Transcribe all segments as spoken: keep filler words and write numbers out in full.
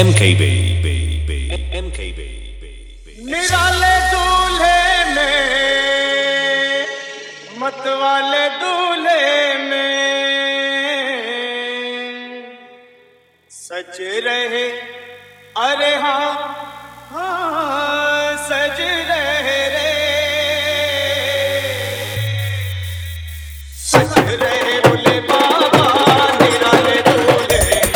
M K B, M K B, निराले दूल्हे में मतवाले दूल्हे में सज रहे, अरे हाँ हाँ सज रहे रे, सज रहे बोले बाबा निराले दूल्हे,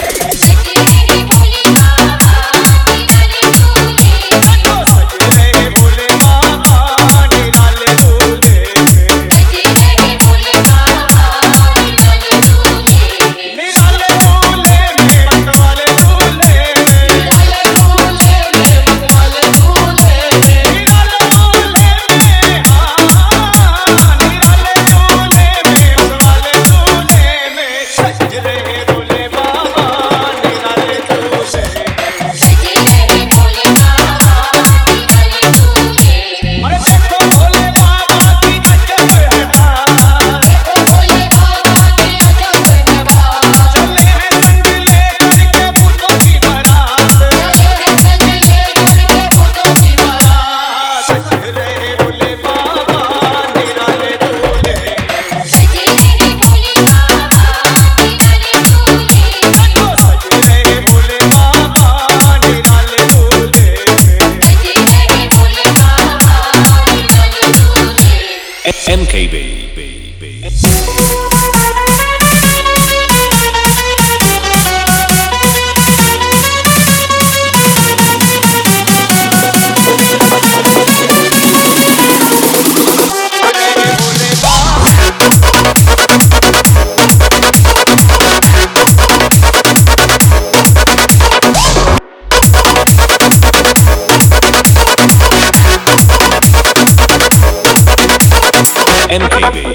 M K B. M K B.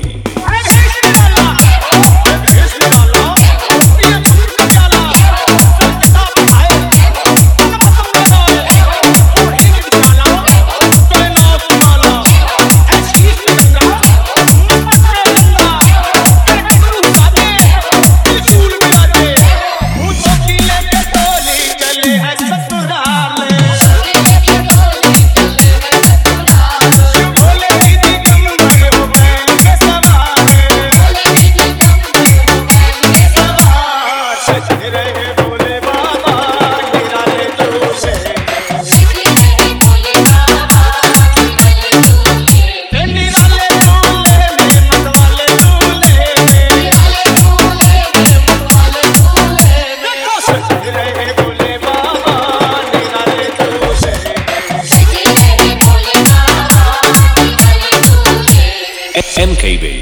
M K B.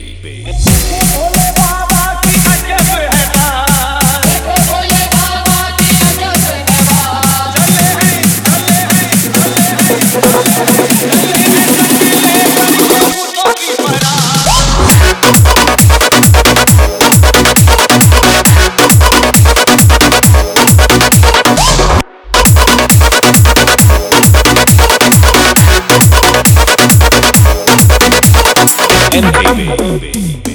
M K B.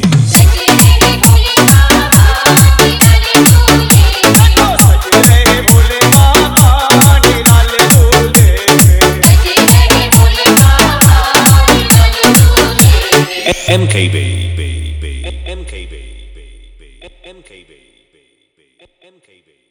M K B. M K B. M K B. M K B.